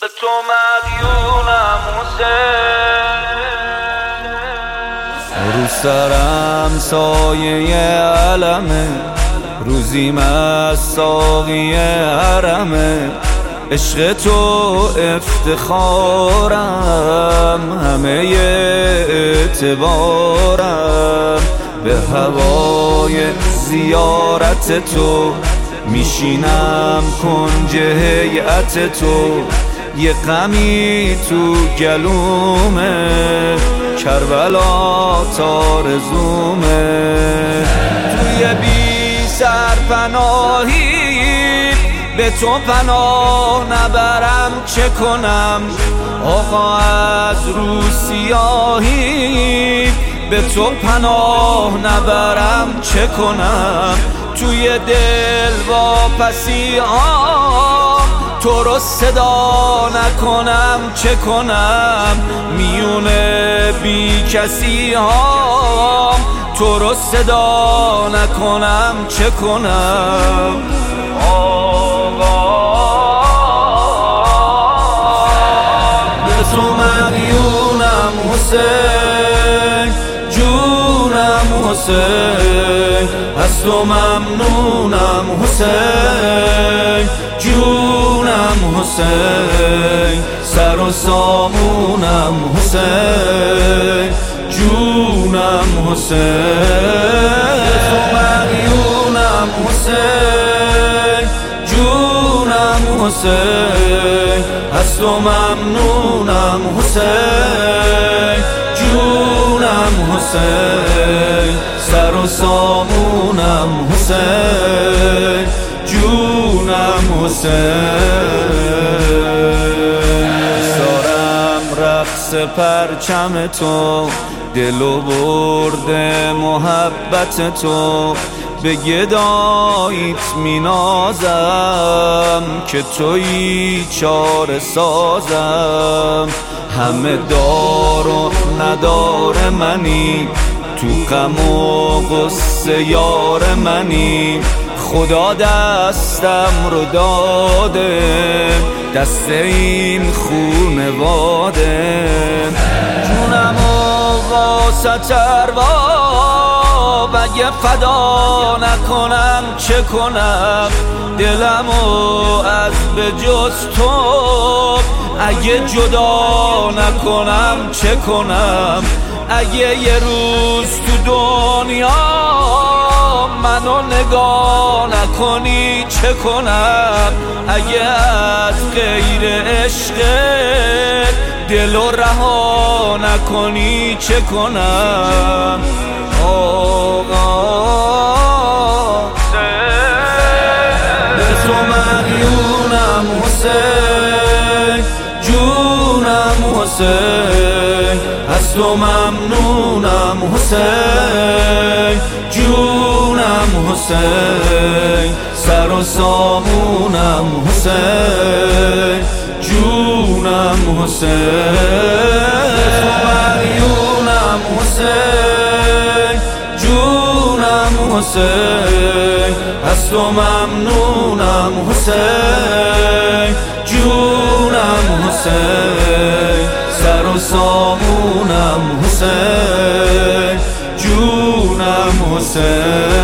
تو مدیونم حسین، رو سرم سایه علمه، روزیم از ساقی حرمه. عشق تو افتخارم، همه اعتبارم. به هوای زیارت تو میشینم کنج هیئت تو. یه غمی تو گلومه، کربلا تارزومه. توی بی سرپناهی به تو پناه نبرم چه کنم؟ آقا از رو سیاهی به تو پناه نبرم چه کنم؟ توی دل واپسی ها تو رو صدا نکنم چه کنم؟ میونه بی کسی ها تو رو صدا نکنم چه کنم؟ به تو مدیونم حسین، جونم حسین. از تو ممنونم حسین، جونم حسین. سر و سامونم حسین، جونم حسین. به تو مدیونم حسین، جونم حسین. از تو ممنونم حسین، جونم حسین. سر و سامونم حسین، جونم حسین. سارم رقص پرچم تو، دلو برد محبت تو. به گداییت مینازم که تویی چاره سازم. همه دار و ندار منی، تو غم و غصه یار منی. خدا دستم رو داده، دست این خونواده. جونم و واسه ارباب اگه فدا نکنم چه کنم؟ دلمو از به جز تو اگه جدا نکنم چه کنم؟ اگه یه روز تو دنیا منو نگاه نکنی چه کنم؟ اگه از غیر عشقت دلو رها نکنی چه کنم؟ به تو مدیونم حسین، جونم حسین. از تو ممنونم حسین، جونم حسین. سر و سامونم حسین، جونم حسین. به تو مدیونم حسین، جونم حسین. از تو ممنونم حسین، جونم حسین. سر و سامونم حسین، جونم حسین.